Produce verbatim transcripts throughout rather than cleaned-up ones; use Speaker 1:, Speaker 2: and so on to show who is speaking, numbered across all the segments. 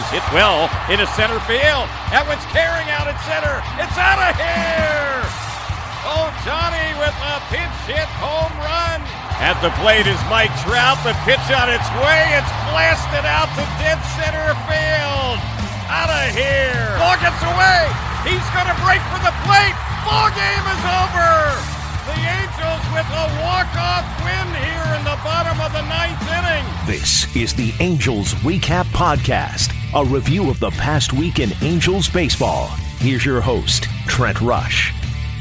Speaker 1: Hit well into center field. That one's carrying out at center. It's out of here! Ohtani with a pinch hit home run. At the plate is Mike Trout. The pitch on its way. It's blasted out to dead center field. Out of here. Ball gets away. He's going to break for the plate. Ball game is over. The Angels with a walk-off win here in the bottom of the ninth inning.
Speaker 2: This is the Angels Recap Podcast, a review of the past week in Angels baseball. Here's your host, Trent Rush.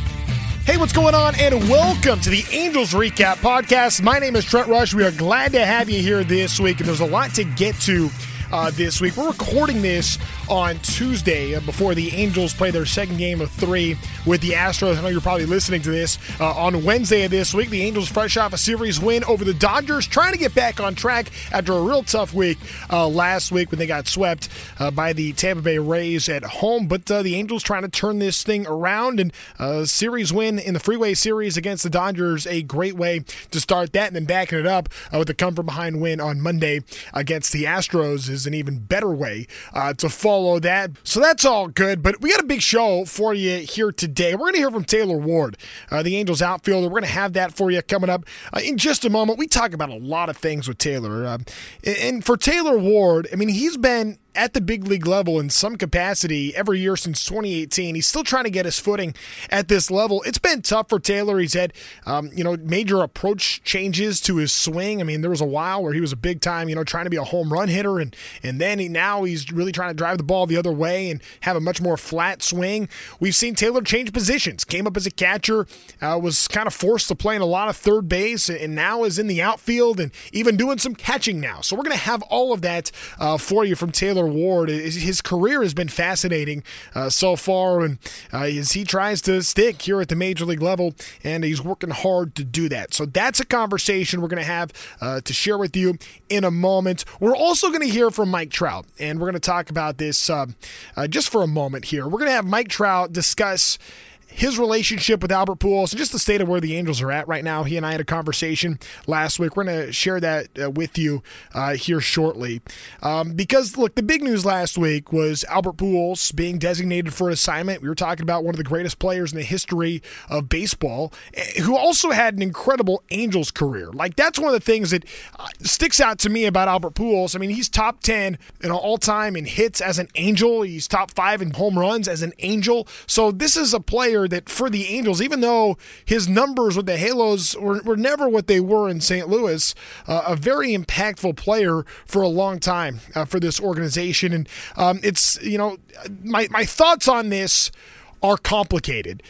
Speaker 3: Hey, what's going on? And welcome to the Angels Recap Podcast. My name is Trent Rush. We are glad to have you here this week, and there's a lot to get to uh, this week. We're recording this on Tuesday uh, before the Angels play their second game of three with the Astros. I know you're probably listening to this uh, on Wednesday of this week. The Angels fresh off a series win over the Dodgers, trying to get back on track after a real tough week uh, last week when they got swept uh, by the Tampa Bay Rays at home. But uh, the Angels trying to turn this thing around, and a uh, series win in the Freeway Series against the Dodgers, a great way to start that, and then backing it up uh, with a come-from-behind win on Monday against the Astros is an even better way uh, to follow that. So that's all good, but we got a big show for you here today. We're going to hear from Taylor Ward, uh, the Angels outfielder. We're going to have that for you coming up uh, in just a moment. We talk about a lot of things with Taylor. Uh, and for Taylor Ward, I mean, he's been at the big league level in some capacity every year since twenty eighteen. He's still trying to get his footing at this level. It's been tough for Taylor. He's had, um, you know, major approach changes to his swing. I mean, there was a while where he was a big time, you know, trying to be a home run hitter, and and then he, now he's really trying to drive the ball the other way and have a much more flat swing. We've seen Taylor change positions. Came up as a catcher, uh, was kind of forced to play in a lot of third base, and now is in the outfield and even doing some catching now. So we're going to have all of that uh, for you from Taylor Ward. His career has been fascinating uh, so far, and uh, as he tries to stick here at the major league level, and he's working hard to do that. So that's a conversation we're going to have uh, to share with you in a moment. We're also going to hear from Mike Trout, and we're going to talk about this uh, uh, just for a moment here. We're going to have Mike Trout discuss his relationship with Albert Pujols and just the state of where the Angels are at right now. He and I had a conversation last week. We're going to share that uh, with you uh, here shortly. Um, because, look, the big news last week was Albert Pujols being designated for assignment. We were talking about one of the greatest players in the history of baseball, who also had an incredible Angels career. Like, that's one of the things that uh, sticks out to me about Albert Pujols. I mean, he's top ten you know, all-time in hits as an Angel. He's top five in home runs as an Angel. So this is a player that for the Angels, even though his numbers with the Halos were, were never what they were in Saint Louis, uh, a very impactful player for a long time uh, for this organization. And um, it's, you know, my, my thoughts on this are complicated.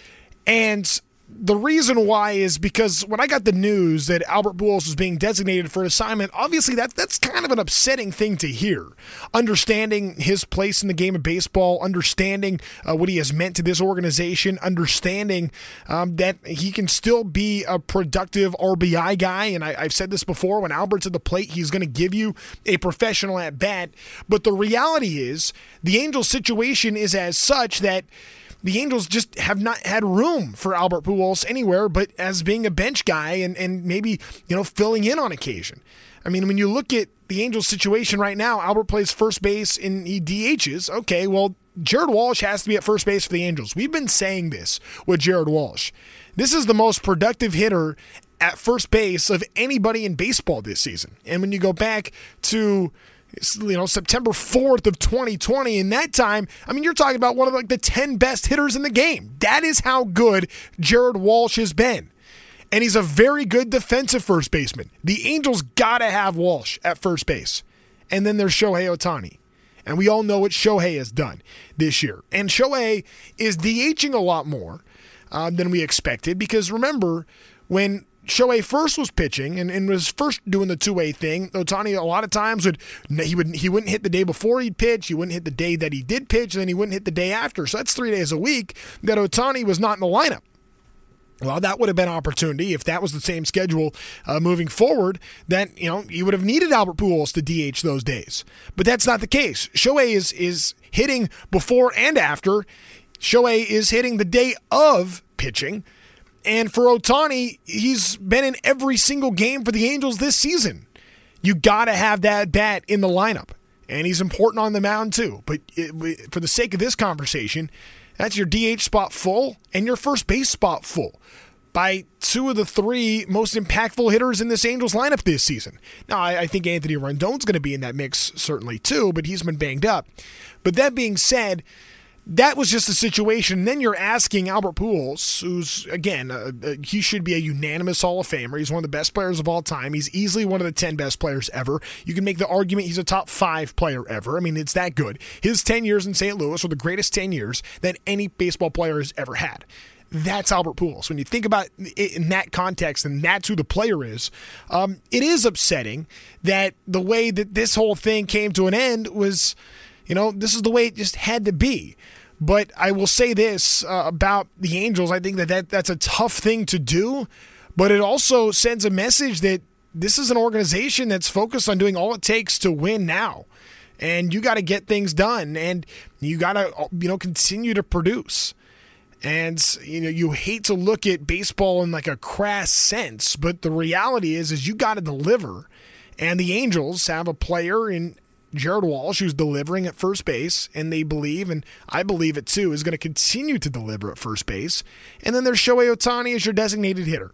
Speaker 3: And the reason why is because when I got the news that Albert Pujols was being designated for assignment, obviously that that's kind of an upsetting thing to hear. Understanding his place in the game of baseball, understanding uh, what he has meant to this organization, understanding um, that he can still be a productive R B I guy. And I, I've said this before, when Albert's at the plate, he's going to give you a professional at bat. But the reality is the Angels situation is as such that the Angels just have not had room for Albert Pujols anywhere but as being a bench guy and, and maybe, you know, filling in on occasion. I mean, when you look at the Angels situation right now, Albert plays first base and he D Hs. Okay, well, Jared Walsh has to be at first base for the Angels. We've been saying this with Jared Walsh. This is the most productive hitter at first base of anybody in baseball this season. And when you go back to you know, September fourth of twenty twenty. In that time, I mean, you're talking about one of like the ten best hitters in the game. That is how good Jared Walsh has been. And he's a very good defensive first baseman. The Angels got to have Walsh at first base. And then there's Shohei Ohtani. And we all know what Shohei has done this year. And Shohei is DHing a lot more uh, than we expected because remember, when Shohei first was pitching and, and was first doing the two-way thing, Ohtani a lot of times would he would he wouldn't hit the day before he'd pitch, he wouldn't hit the day that he did pitch, and then he wouldn't hit the day after. So that's three days a week that Ohtani was not in the lineup. Well, that would have been an opportunity if that was the same schedule uh, moving forward. Then you know you would have needed Albert Pujols to D H those days, but that's not the case. Shohei is is hitting before and after. Shohei is hitting the day of pitching. And for Ohtani, he's been in every single game for the Angels this season. You got to have that bat in the lineup. and he's important on the mound too. But it, for the sake of this conversation, that's your D H spot full and your first base spot full by two of the three most impactful hitters in this Angels lineup this season. Now, I, I think Anthony Rendon's going to be in that mix certainly too, but he's been banged up. But that being said, that was just a situation. Then you're asking Albert Pujols, who's, again, uh, uh, he should be a unanimous Hall of Famer. He's one of the best players of all time. He's easily one of the ten best players ever. You can make the argument he's a top five player ever. I mean, it's that good. His ten years in Saint Louis were the greatest ten years that any baseball player has ever had. That's Albert Pujols. When you think about it in that context, and that's who the player is, um, it is upsetting that the way that this whole thing came to an end was, you know, this is the way it just had to be. But I will say this uh, about the Angels. I think that, that that's a tough thing to do, but it also sends a message that this is an organization that's focused on doing all it takes to win now. And you got to get things done, and you got to, you know, continue to produce. And, you know, you hate to look at baseball in like a crass sense, but the reality is, is you got to deliver. And the Angels have a player in Jared Walsh who's delivering at first base, and they believe, and I believe it too, is going to continue to deliver at first base. And then there's Shohei Ohtani as your designated hitter.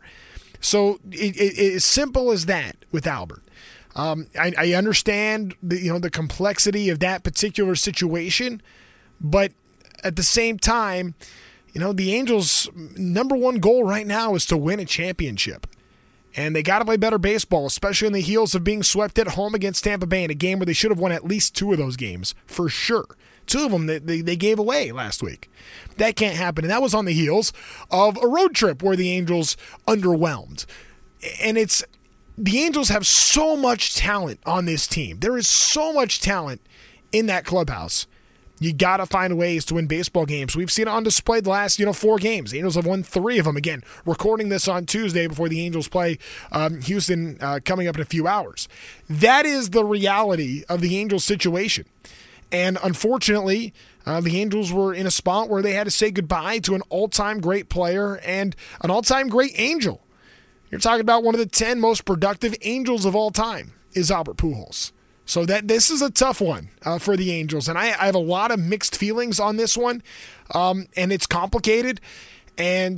Speaker 3: So it, it, it's as simple as that with Albert. Um, I, I understand the, you know, the complexity of that particular situation, but at the same time, you know, the Angels' number one goal right now is to win a championship. And they got to play better baseball, especially on the heels of being swept at home against Tampa Bay in a game where they should have won at least two of those games, for sure. Two of them that they, they gave away last week. That can't happen. And that was on the heels of a road trip where the Angels underwhelmed. And it's the Angels have so much talent on this team. There is so much talent in that clubhouse. You got to find ways to win baseball games. We've seen it on display the last, you know, four games. The Angels have won three of them. Again, recording this on Tuesday before the Angels play um, Houston uh, coming up in a few hours. That is the reality of the Angels situation. And unfortunately, uh, the Angels were in a spot where they had to say goodbye to an all-time great player and an all-time great Angel. You're talking about one of the ten most productive Angels of all time is Albert Pujols. So that this is a tough one uh, for the Angels, and I, I have a lot of mixed feelings on this one, um, and it's complicated. And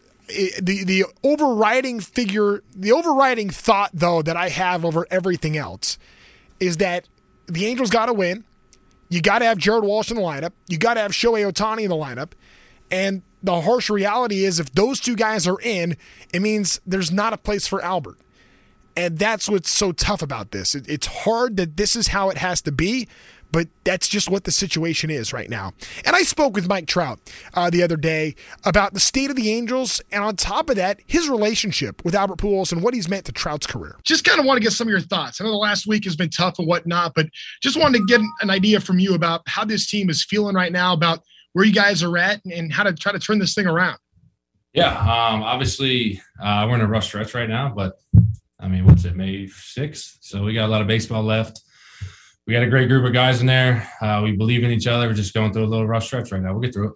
Speaker 3: it, the the overriding figure, the overriding thought though that I have over everything else is that the Angels got to win. You got to have Jared Walsh in the lineup. You got to have Shohei Ohtani in the lineup, and the harsh reality is if those two guys are in, it means there's not a place for Albert. And that's what's so tough about this. It, it's hard that this is how it has to be, but that's just what the situation is right now. And I spoke with Mike Trout uh, the other day about the state of the Angels, and on top of that, his relationship with Albert Pujols and what he's meant to Trout's career. Just kind of want to get some of your thoughts. I know the last week has been tough and whatnot, but just wanted to get an idea from you about how this team is feeling right now, about where you guys are at, and how to try to turn this thing around.
Speaker 4: Yeah, um, obviously uh, we're in a rough stretch right now, but I mean, what's it, May sixth? So we got a lot of baseball left. We got a great group of guys in there. Uh, we believe in each other. We're just going through a little rough stretch right now. We'll get through it.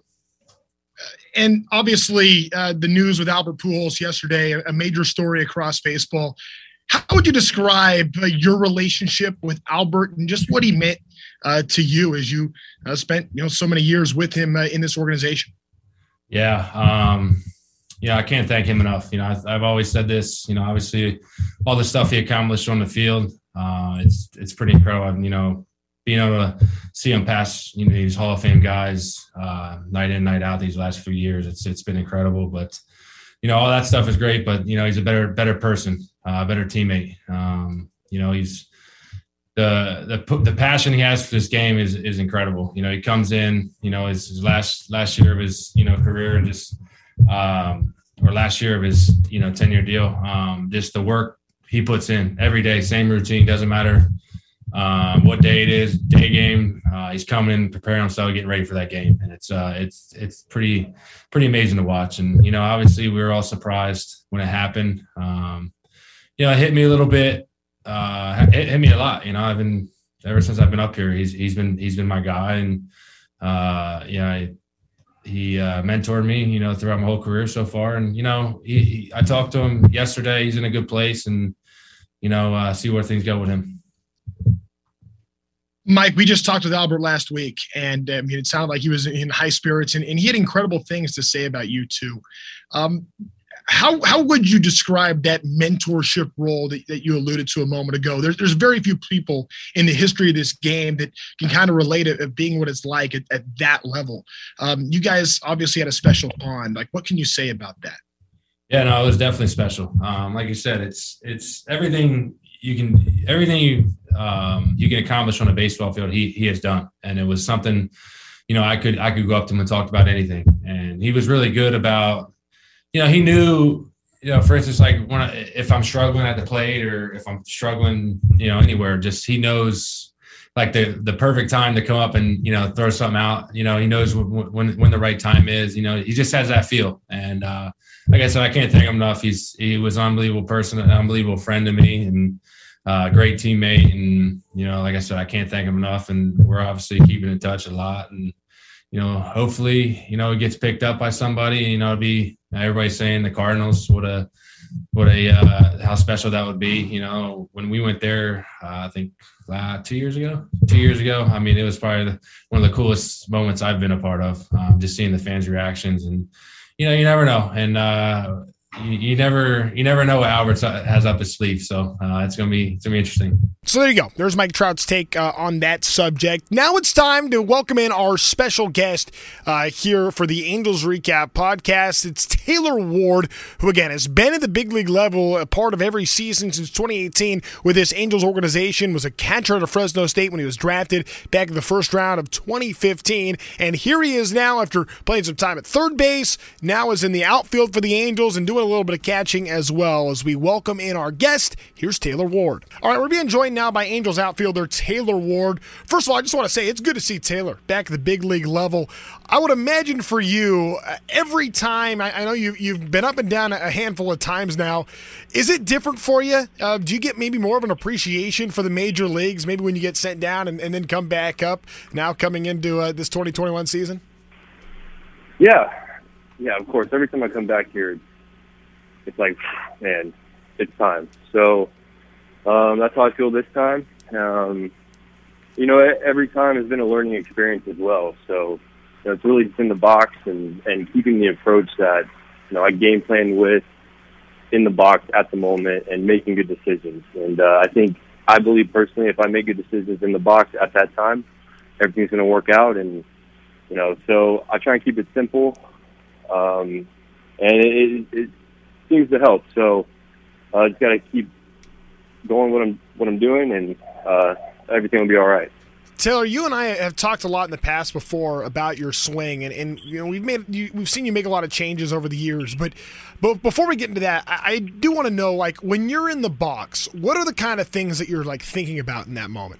Speaker 3: And obviously uh, the news with Albert Pujols yesterday, a major story across baseball. How would you describe uh, your relationship with Albert and just what he meant uh, to you as you uh, spent, you know, so many years with him uh, in this organization?
Speaker 4: Yeah. Um, Yeah, I can't thank him enough. You know, I've, I've always said this, you know, obviously all the stuff he accomplished on the field, uh, it's it's pretty incredible. You know, being able to see him pass, you know, these Hall of Fame guys uh, night in, night out these last few years, it's it's been incredible. But, you know, all that stuff is great, but, you know, he's a better better person, a uh, better teammate. Um, you know, he's the the the passion he has for this game is is incredible. You know, he comes in, you know, his, his last last year of his, you know, career and just – um, or last year of his, you know, ten-year deal. Um, just the work he puts in every day, same routine, doesn't matter um, what day it is, day game. Uh, he's coming in, preparing himself, getting ready for that game, and it's uh, it's it's pretty pretty amazing to watch. And you know, obviously, we were all surprised when it happened. Um, you know, it hit me a little bit. Uh, it hit me a lot. You know, I've been ever since I've been up here. He's he's been he's been my guy, and uh, yeah. I, He uh, mentored me, you know, throughout my whole career so far. And, you know, he, he, I talked to him yesterday. He's in a good place and, you know, uh, see where things go with him.
Speaker 3: Mike, we just talked with Albert last week, and I mean, it sounded like he was in high spirits, and, and he had incredible things to say about you too. Um, how how would you describe that mentorship role that, that you alluded to a moment ago? There's there's very few people in the history of this game that can kind of relate it of being what it's like at, at that level. Um, you guys obviously had a special bond. Like, what can you say about that?
Speaker 4: Yeah, no, it was definitely special. Um, like you said, it's it's everything you can everything you um, you can accomplish on a baseball field. He he has done, and it was something, you know, I could I could go up to him and talk about anything, and he was really good about, you know, he knew, you know, for instance, like when I, if I'm struggling at the plate or if I'm struggling, you know, anywhere, just he knows like the the perfect time to come up and, you know, throw something out. You know, he knows when when, when the right time is. You know, he just has that feel, and uh, like I said, I can't thank him enough. He's he was an unbelievable person, an unbelievable friend to me, and a uh, great teammate. And, you know, like I said, I can't thank him enough. And we're obviously keeping in touch a lot. And, you know, hopefully, you know, it gets picked up by somebody. You know, it'd be everybody's saying the Cardinals, what a what a uh, how special that would be. You know, when we went there, uh, I think uh, two years ago, two years ago. I mean, it was probably the, one of the coolest moments I've been a part of. Um, just seeing the fans' reactions, and you know, you never know, and uh, you, you never you never know what Albert has up his sleeve. So uh, it's gonna be it's gonna be interesting.
Speaker 3: So there you go. There's Mike Trout's take uh, on that subject. Now it's time to welcome in our special guest uh, here for the Angels Recap podcast. It's Taylor Ward, who, again, has been at the big league level, a part of every season since twenty eighteen with this Angels organization, was a catcher at Fresno State when he was drafted back in the first round of twenty fifteen. And here he is now after playing some time at third base, now is in the outfield for the Angels and doing a little bit of catching as well. As we welcome in our guest, here's Taylor Ward. All right, we're being joined now by Angels outfielder Taylor Ward. First of all, I just want to say it's good to see Taylor back at the big league level. I would imagine for you, uh, every time, I, I know you, you've been up and down a handful of times now, is it different for you? Uh, do you get maybe more of an appreciation for the major leagues, maybe when you get sent down and, and then come back up, now coming into uh, this twenty twenty-one season?
Speaker 5: Yeah. Yeah, of course. Every time I come back here, it's like, man, it's time. So um, that's how I feel this time. Um, you know, every time has been a learning experience as well. So you know, it's really just in the box and, and keeping the approach that, you know, I game plan with in the box at the moment and making good decisions. And uh, I think, I believe personally, if I make good decisions in the box at that time, everything's going to work out. And, you know, so I try and keep it simple. Um, and it, it seems to help. So I uh, just got to keep going what I'm what I'm doing, and uh, everything will be all right.
Speaker 3: Taylor, you and I have talked a lot in the past before about your swing, and, and you know we've made you, we've seen you make a lot of changes over the years. But but before we get into that, I, I do want to know, like, when you're in the box, what are the kind of things that you're like thinking about in that moment?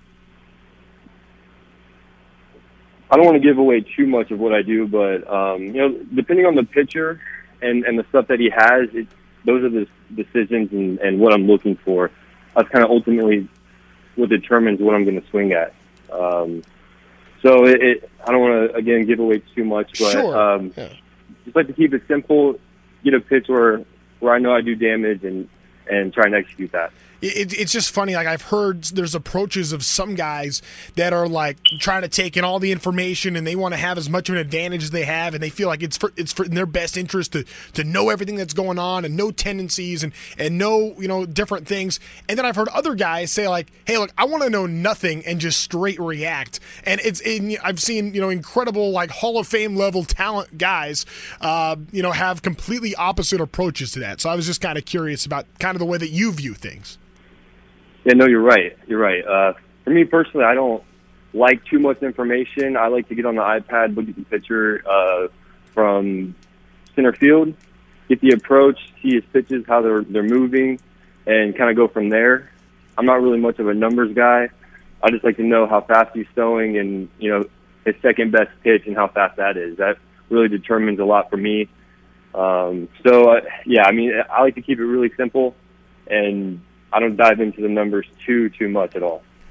Speaker 5: I don't want to give away too much of what I do, but um, you know, depending on the pitcher and, and the stuff that he has, it, those are the decisions and, and what I'm looking for. That's kind of ultimately what determines what I'm going to swing at. Um, so it, it, I don't want to, again, give away too much, but
Speaker 3: sure.
Speaker 5: um,
Speaker 3: yeah.
Speaker 5: just like to keep it simple, get a pitch where, where I know I do damage and, and try and execute that.
Speaker 3: It, it's just funny. Like, I've heard there's approaches of some guys that are like trying to take in all the information and they want to have as much of an advantage as they have, and they feel like it's for it's for in their best interest to to know everything that's going on and know tendencies and and know, you know, different things. And then I've heard other guys say like, "Hey, look, I want to know nothing and just straight react." And it's in, I've seen, you know, incredible like Hall of Fame level talent guys, uh, you know, have completely opposite approaches to that. So I was just kind of curious about kind of the way that you view things.
Speaker 5: Yeah, no, you're right. You're right. Uh, for me personally, I don't like too much information. I like to get on the iPad, look at the picture uh, from center field, get the approach, see his pitches, how they're they're moving, and kind of go from there. I'm not really much of a numbers guy. I just like to know how fast he's throwing and, you know, his second best pitch and how fast that is. That really determines a lot for me. Um, so, uh, yeah, I mean, I like to keep it really simple, and I don't dive into the numbers too, too much at all.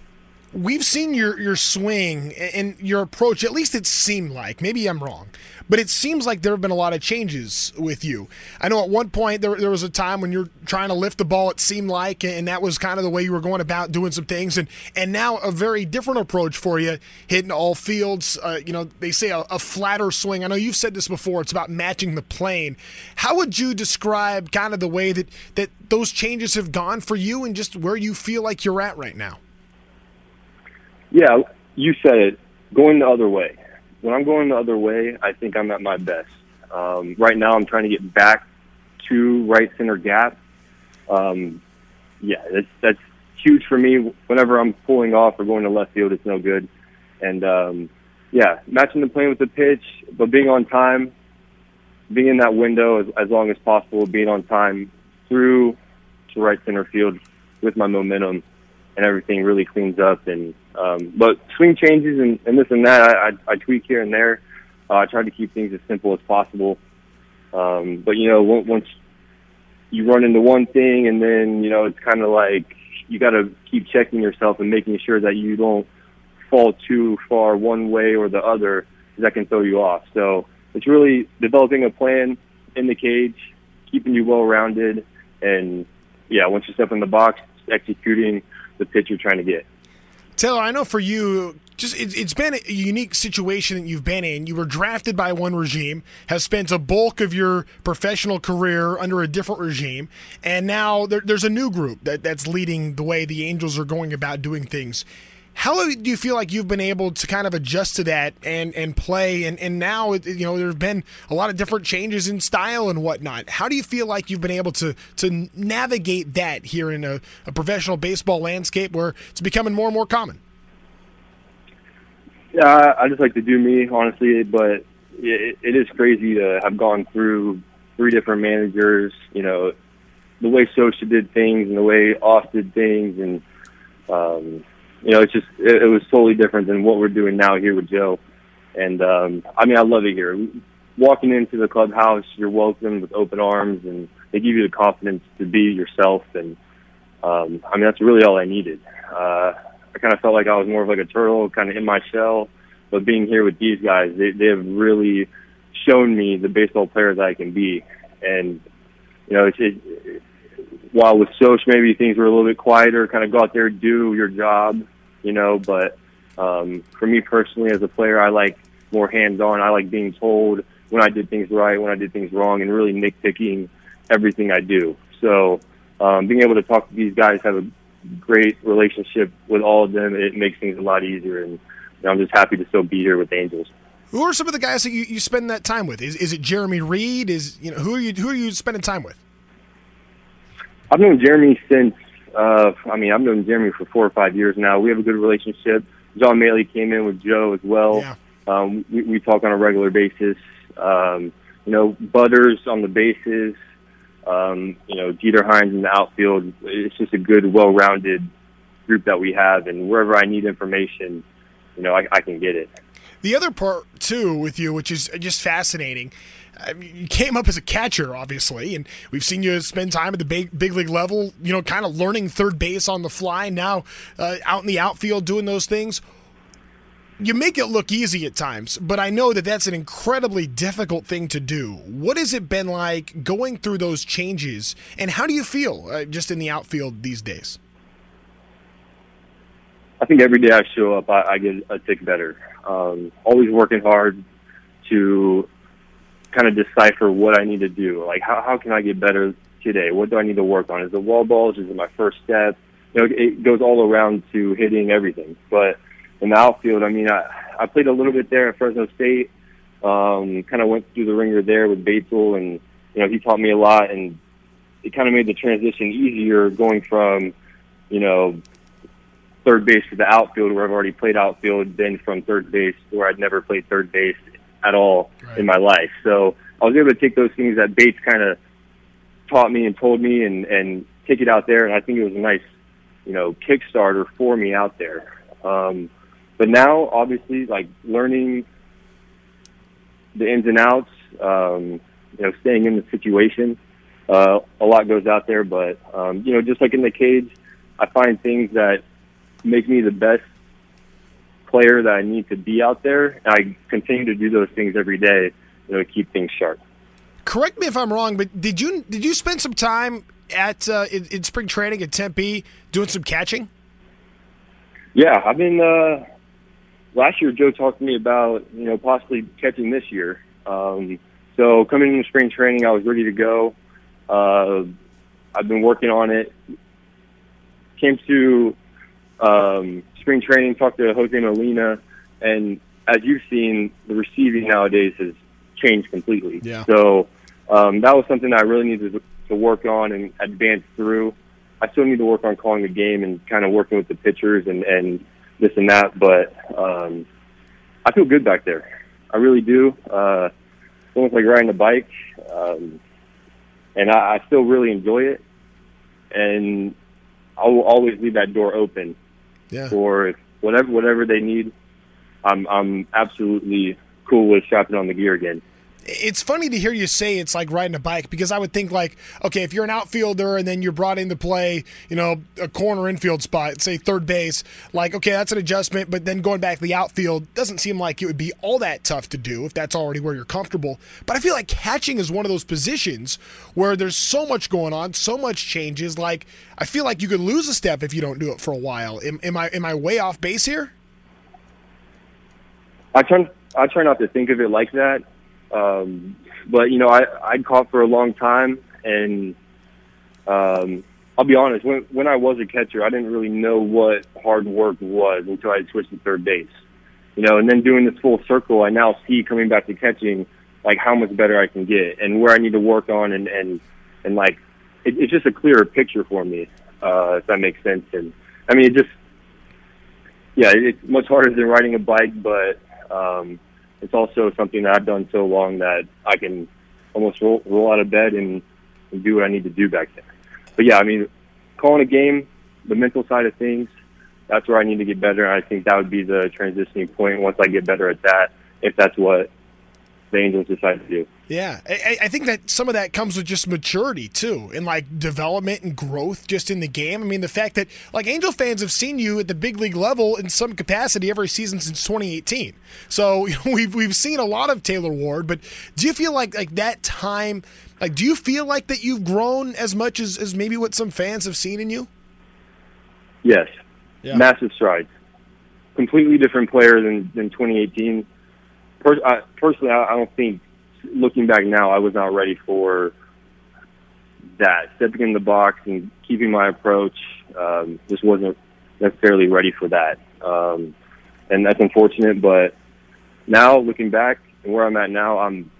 Speaker 3: we've seen your, your swing and your approach, at least it seemed like, maybe I'm wrong, but it seems like there have been a lot of changes with you. I know at one point there, there was a time when you're trying to lift the ball, it seemed like, and that was kind of the way you were going about doing some things, and, and now a very different approach for you, hitting all fields. Uh, you know, they say a, a flatter swing. I know you've said this before, it's about matching the plane. How would you describe kind of the way that, that those changes have gone for you and just where you feel like you're at right now?
Speaker 5: Yeah, you said it, going the other way. When I'm going the other way, I think I'm at my best. Um, right now, I'm trying to get back to right center gap. Um, yeah, that's, that's huge for me. Whenever I'm pulling off or going to left field, it's no good. And, um, yeah, matching the plane with the pitch, but being on time, being in that window as, as long as possible, being on time through to right center field with my momentum, and everything really cleans up. And um, but swing changes and, and this and that, I, I, I tweak here and there. Uh, I try to keep things as simple as possible. Um, but, you know, once you run into one thing and then, you know, it's kind of like you got to keep checking yourself and making sure that you don't fall too far one way or the other, because that can throw you off. So it's really developing a plan in the cage, keeping you well-rounded, and, yeah, once you step in the box, executing the pitch you're trying to get.
Speaker 3: Taylor, I know for you, just it, it's been a unique situation that you've been in. You were drafted by one regime, have spent a bulk of your professional career under a different regime, and now there, there's a new group that, that's leading the way the Angels are going about doing things. How do you feel like you've been able to kind of adjust to that and, and play? And, and now, you know, there have been a lot of different changes in style and whatnot. How do you feel like you've been able to to navigate that here in a, a professional baseball landscape where it's becoming more and more common?
Speaker 5: Yeah, I just like to do me, honestly, but it, it is crazy to have gone through three different managers, you know, the way Scioscia did things and the way Off did things, and um you know, it's just, it, it was totally different than what we're doing now here with Joe. And, um, I mean, I love it here. Walking into the clubhouse, you're welcomed with open arms, and they give you the confidence to be yourself. And, um, I mean, that's really all I needed. Uh, I kind of felt like I was more of like a turtle, kind of in my shell. But being here with these guys, they, they have really shown me the baseball player that I can be. And, you know, it's, it, while with Scioscia, maybe things were a little bit quieter, kind of go out there, do your job, you know, but um, for me personally as a player, I like more hands-on. I like being told when I did things right, when I did things wrong, and really nitpicking everything I do. So um, being able to talk to these guys, have a great relationship with all of them, it makes things a lot easier, and you know, I'm just happy to still be here with the Angels.
Speaker 3: Who are some of the guys that you, you spend that time with? Is is it Jeremy Reed? Is you know who are you who are you spending time with?
Speaker 5: I've known Jeremy since, uh, I mean, I've known Jeremy for four or five years now. We have a good relationship. John Maley came in with Joe as well.
Speaker 3: Yeah.
Speaker 5: Um, we, we talk on a regular basis. Um, you know, Butters on the bases, um, you know, Dieter Hines in the outfield. It's just a good, well-rounded group that we have. And wherever I need information, you know, I, I can get it.
Speaker 3: The other part, too, with you, which is just fascinating, I mean, you came up as a catcher, obviously, and we've seen you spend time at the big, big league level, you know, kind of learning third base on the fly, now uh, out in the outfield doing those things. You make it look easy at times, but I know that that's an incredibly difficult thing to do. What has it been like going through those changes, and how do you feel uh, just in the outfield these days?
Speaker 5: I think every day I show up, I, I get a tick better. Um, always working hard to kind of decipher what I need to do. Like, how, how can I get better today? What do I need to work on? Is it wall balls? Is it my first step? You know, it goes all around to hitting everything. But in the outfield, I mean, I, I played a little bit there at Fresno State, um, kind of went through the ringer there with Batesel, and, you know, he taught me a lot, and it kind of made the transition easier going from, you know, third base to the outfield where I've already played outfield, then from third base where I'd never played third base at all right. in my life. So I was able to take those things that Bates kind of taught me and told me and, and take it out there. And I think it was a nice, you know, Kickstarter for me out there. Um, but now, obviously, like learning the ins and outs, um, you know, staying in the situation, uh, a lot goes out there. But, um, you know, just like in the cage, I find things that make me the best player that I need to be out there. And I continue to do those things every day, you know, to keep things sharp.
Speaker 3: Correct me if I'm wrong, but did you did you spend some time at uh, in, in spring training at Tempe doing some catching?
Speaker 5: Yeah, I've been. Uh, last year, Joe talked to me about you know possibly catching this year. Um, so coming into spring training, I was ready to go. Uh, I've been working on it. Came to um, spring training, talked to Jose Molina, and as you've seen, the receiving nowadays has changed completely.
Speaker 3: Yeah.
Speaker 5: So um, that was something I really needed to, to work on and advance through. I still need to work on calling the game and kind of working with the pitchers and, and this and that, but um, I feel good back there. I really do. Uh, it's almost like riding a bike, um, and I, I still really enjoy it. And I will always leave that door open
Speaker 3: yeah.
Speaker 5: for whatever whatever they need. I'm I'm absolutely cool with strapping on the gear again.
Speaker 3: It's funny to hear you say it's like riding a bike, because I would think like, okay, if you're an outfielder and then you're brought in to play, you know, a corner infield spot, say third base, like, okay, that's an adjustment, but then going back to the outfield doesn't seem like it would be all that tough to do if that's already where you're comfortable. But I feel like catching is one of those positions where there's so much going on, so much changes. Like, I feel like you could lose a step if you don't do it for a while. Am, am I am I way off base here?
Speaker 5: I try I try not to think of it like that. Um, but, you know, I, I caught for a long time, and um, I'll be honest, when, when I was a catcher, I didn't really know what hard work was until I switched to third base. You know, and then doing this full circle, I now see coming back to catching, like, how much better I can get and where I need to work on, and, and, and like, it, it's just a clearer picture for me, uh, if that makes sense. And, I mean, it just, yeah, it's much harder than riding a bike, but um, it's also something that I've done so long that I can almost roll, roll out of bed and, and do what I need to do back there. But, yeah, I mean, calling a game, the mental side of things, that's where I need to get better. And I think that would be the transitioning point once I get better at that, if that's what the Angels decide to do.
Speaker 3: Yeah, I, I think that some of that comes with just maturity, too, and, like, development and growth just in the game. I mean, the fact that, like, Angel fans have seen you at the big league level in some capacity every season since twenty eighteen. So, you know, we've we've seen a lot of Taylor Ward, but do you feel like, like that time, like, do you feel like that you've grown as much as, as maybe what some fans have seen in you?
Speaker 5: Yes.
Speaker 3: Yeah.
Speaker 5: Massive strides. Completely different player than, than twenty eighteen. Per, I, personally, I, I don't think, looking back now, I was not ready for that. Stepping in the box and keeping my approach, um, just wasn't necessarily ready for that. Um, and that's unfortunate, but now, looking back and where I'm at now, I'm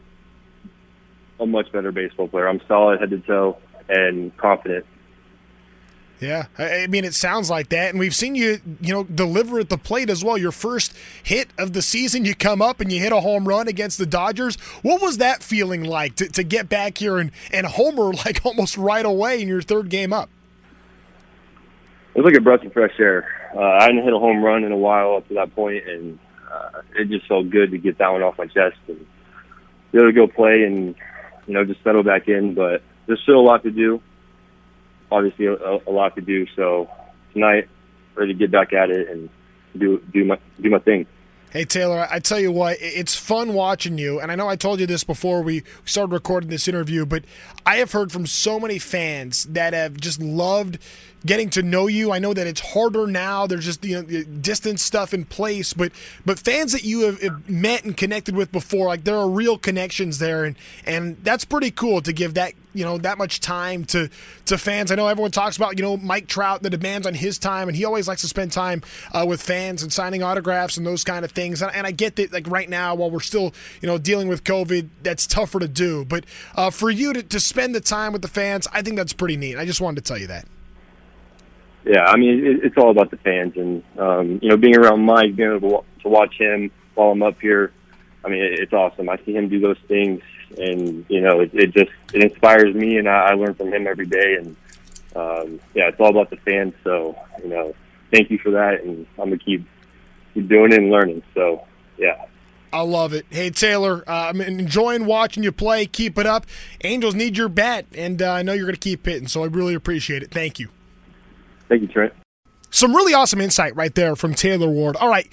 Speaker 5: a much better baseball player. I'm solid head to toe and confident.
Speaker 3: Yeah, I mean, it sounds like that, and we've seen you, you know, deliver at the plate as well. Your first hit of the season, you come up and you hit a home run against the Dodgers. What was that feeling like to, to get back here and, and homer like almost right away in your third game up?
Speaker 5: It was like a breath of fresh air. Uh, I hadn't hit a home run in a while up to that point, and uh, it just felt good to get that one off my chest and be able to go play and, you know, just settle back in. But there's still a lot to do. Obviously, a, a lot to do. So tonight, ready to get back at it and do do my do my thing.
Speaker 3: Hey, Taylor, I tell you what, it's fun watching you, and I know I told you this before we started recording this interview, but I have heard from so many fans that have just loved getting to know you. I know that it's harder now. There's just, you know, distance stuff in place, but but fans that you have, have met and connected with before, like, there are real connections there, and and that's pretty cool to give that, you know, that much time to to fans. I know everyone talks about, you know, Mike Trout, the demands on his time, and he always likes to spend time uh, with fans and signing autographs and those kind of things. And, and I get that, like, right now, while we're still, you know, dealing with COVID, that's tougher to do. But uh, for you to, to spend the time with the fans, I think that's pretty neat. I just wanted to tell you that.
Speaker 5: Yeah, I mean, it, it's all about the fans, and um, you know, being around Mike, being able to watch him while I'm up here. I mean, it, it's awesome. I see him do those things, and you know, it, it just it inspires me, and I, I learn from him every day. And um, yeah, it's all about the fans. So you know, thank you for that, and I'm gonna keep keep doing it and learning. So yeah.
Speaker 3: I love it. Hey, Taylor, uh, I'm enjoying watching you play. Keep it up. Angels need your bat, and uh, I know you're going to keep hitting, so I really appreciate it. Thank you.
Speaker 5: Thank you, Trent.
Speaker 3: Some really awesome insight right there from Taylor Ward. All right,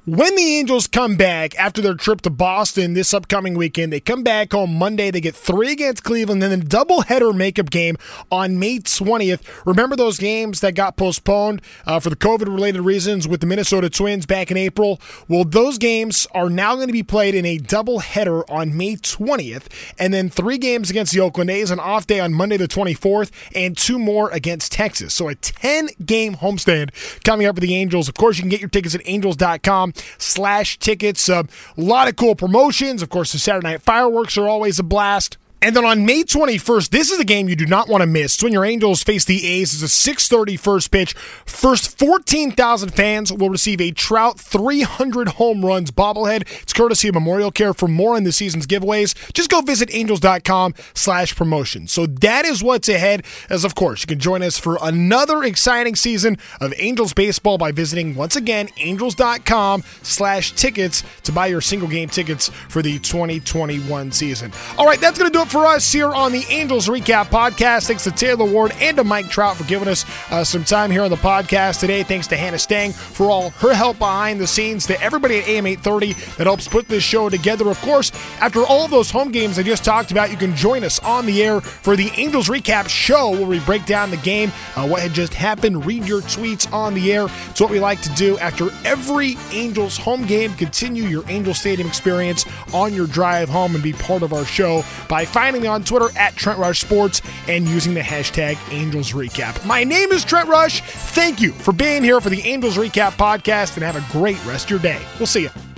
Speaker 3: When the Angels come back after their trip to Boston this upcoming weekend, they come back home Monday. They get three against Cleveland, then a doubleheader makeup game on May twentieth. Remember those games that got postponed uh, for the COVID-related reasons with the Minnesota Twins back in April? Well, those games are now going to be played in a doubleheader on May twentieth, and then three games against the Oakland A's, an off day on Monday the twenty-fourth, and two more against Texas. So a ten-game homestand coming up for the Angels. Of course, you can get your tickets at angels dot com slash tickets. A uh, lot of cool promotions. Of course, the Saturday Night Fireworks are always a blast. And then on May twenty-first, this is a game you do not want to miss. It's when your Angels face the A's. It's a six thirty first pitch. First fourteen thousand fans will receive a Trout three hundred home runs bobblehead. It's courtesy of Memorial Care. For more on the season's giveaways, just go visit angels dot com slash promotion. So that is what's ahead, as of course, you can join us for another exciting season of Angels baseball by visiting, once again, angels dot com slash tickets to buy your single game tickets for the twenty twenty-one season. All right, that's going to do it for us here on the Angels Recap Podcast. Thanks to Taylor Ward and to Mike Trout for giving us uh, some time here on the podcast today. Thanks to Hannah Stang for all her help behind the scenes. To everybody at A M eight thirty that helps put this show together. Of course, after all of those home games I just talked about, you can join us on the air for the Angels Recap Show, where we break down the game, uh, what had just happened, read your tweets on the air. It's what we like to do after every Angels home game. Continue your Angel Stadium experience on your drive home and be part of our show by finding me on Twitter at Trent Rush Sports and using the hashtag Angels Recap. My name is Trent Rush. Thank you for being here for the Angels Recap Podcast, and have a great rest of your day. We'll see you.